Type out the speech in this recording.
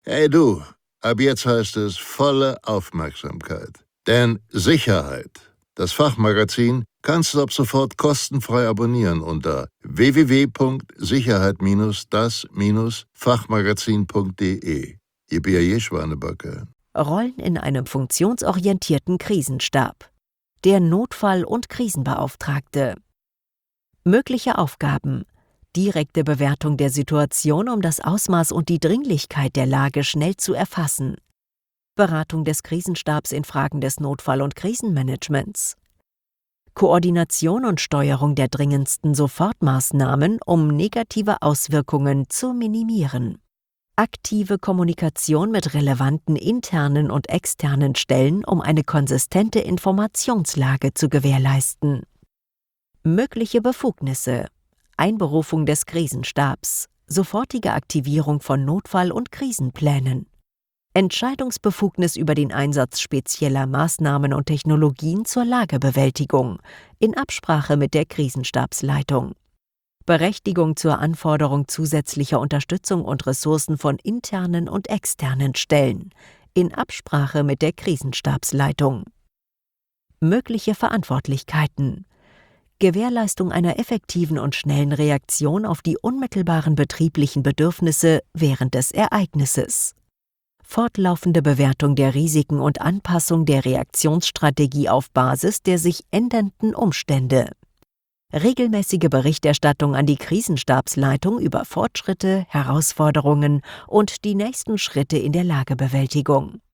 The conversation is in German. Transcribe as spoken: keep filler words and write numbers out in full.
Hey du, ab jetzt heißt es volle Aufmerksamkeit. Denn Sicherheit, das Fachmagazin, kannst du ab sofort kostenfrei abonnieren unter w w w punkt sicherheit das Fachmagazin punkt de. Ihr B A J-Schwanebacke. Rollen in einem funktionsorientierten Krisenstab. Der Notfall- und Krisenbeauftragte. Mögliche Aufgaben: direkte Bewertung der Situation, um das Ausmaß und die Dringlichkeit der Lage schnell zu erfassen. Beratung des Krisenstabs in Fragen des Notfall- und Krisenmanagements. Koordination und Steuerung der dringendsten Sofortmaßnahmen, um negative Auswirkungen zu minimieren. Aktive Kommunikation mit relevanten internen und externen Stellen, um eine konsistente Informationslage zu gewährleisten. Mögliche Befugnisse: Einberufung des Krisenstabs, sofortige Aktivierung von Notfall- und Krisenplänen, Entscheidungsbefugnis über den Einsatz spezieller Maßnahmen und Technologien zur Lagebewältigung in Absprache mit der Krisenstabsleitung, Berechtigung zur Anforderung zusätzlicher Unterstützung und Ressourcen von internen und externen Stellen in Absprache mit der Krisenstabsleitung. Mögliche Verantwortlichkeiten: Gewährleistung einer effektiven und schnellen Reaktion auf die unmittelbaren betrieblichen Bedürfnisse während des Ereignisses. Fortlaufende Bewertung der Risiken und Anpassung der Reaktionsstrategie auf Basis der sich ändernden Umstände. Regelmäßige Berichterstattung an die Krisenstabsleitung über Fortschritte, Herausforderungen und die nächsten Schritte in der Lagebewältigung.